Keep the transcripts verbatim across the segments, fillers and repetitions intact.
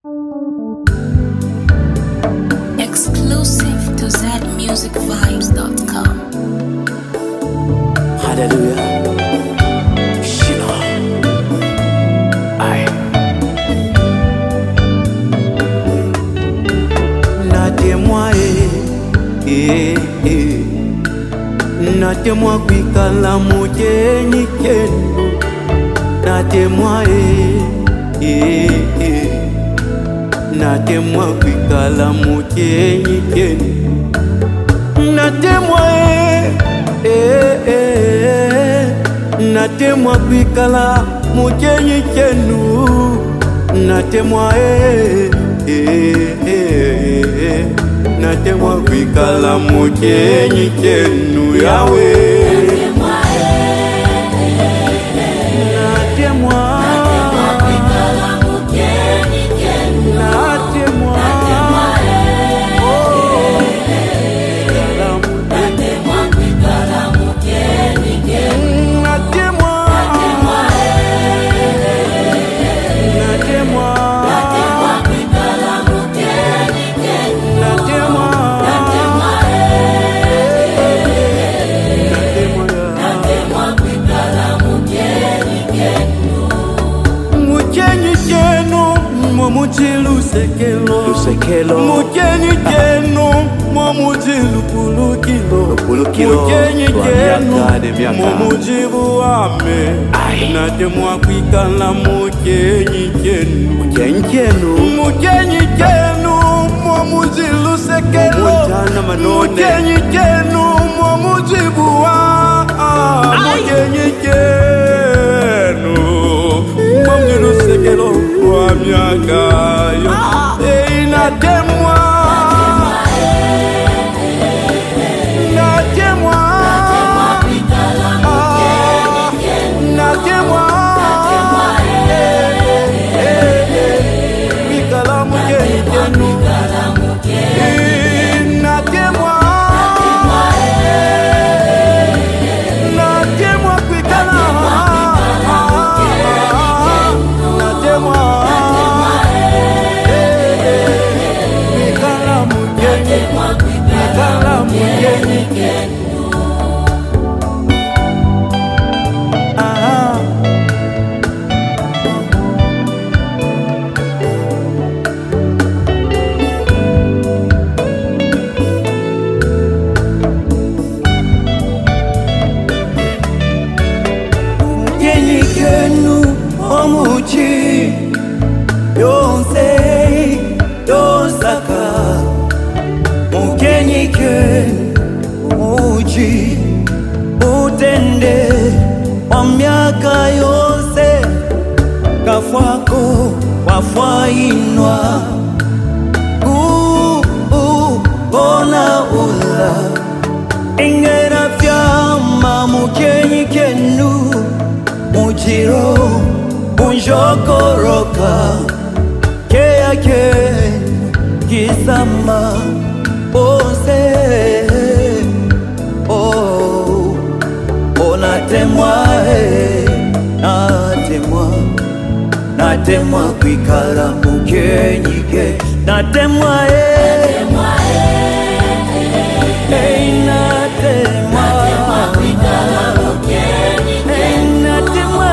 Exclusive to zed music vibes dot com. Hallelujah. Shino. Aye. Natemwa eh eh eh. Natemwa kwikala mujenyi kenu. Natemwa eh eh eh. Natemwa kwikala mujenyi kenu. Natemwa eh eh eh. Natemwa kwikala mujenyi kenu. Natemwa eh eh eh. Natemwa kwikala mujenyi kenu Yahweh. Lusekelo, lusekelo. Mujenyi jenu, momuji lupulukilo, lupulukilo. Mujenyi jenu, momuji buame. Natemwa kwikala mujenyi jenu, mujenyi jenu. Mujenyi jenu, momuji lusekelo, mujenyi jenu, momuji buame. Mujenyi jenu, momuji lusekelo, buamiaga. Hey, natemwa, natemwa, natemwa, kwikala mujenyi jenu, natemwa, natemwa kwikala, natemwa. Omuchi yonse yosaka mukenyi ken uji utende wa miaka yose kafwako wafwainwa kuona ula ingera fyama mukenyi kenu mujiro unjokoroka kea ke kisama ose oh oh natemwa eh natemwa natemwa kwikala mukenyi ke natemwa eh natemwa eh eh natemwa kwikala mukenyi ke natemwa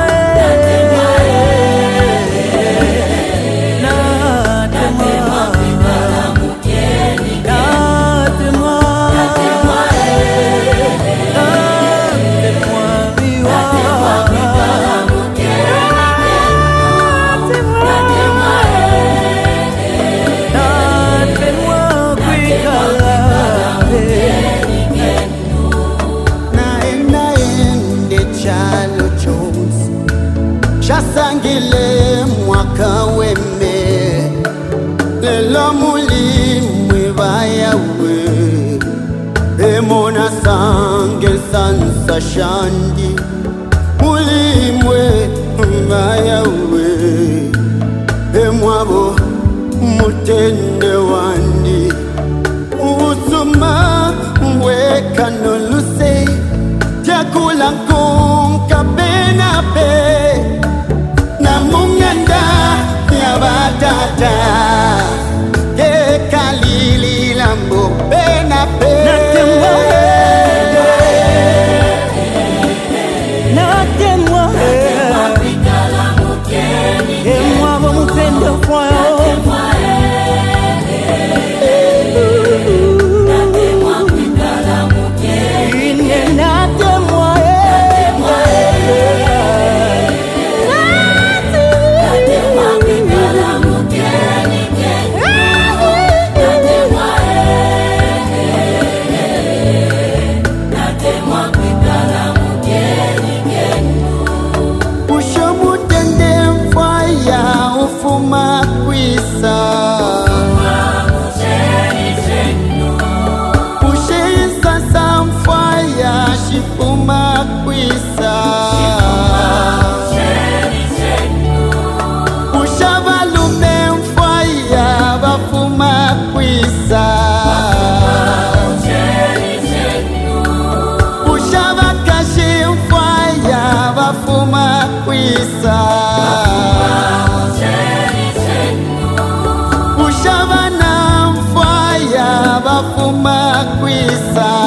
Shasangile mwaka weme lelo mulimwe bayawe emona sange sansa shandi mulimwe bayawe emwabo mutende wandi usuma weka no luse jakula kunka benape na munganda ya batata kwisa Ushisa samfaya shipuma kwisa Ushabalume mfaya bafuma kwisa Ushabakashi mfaya bafuma kwisa Ushabana mfaya bafuma kwisa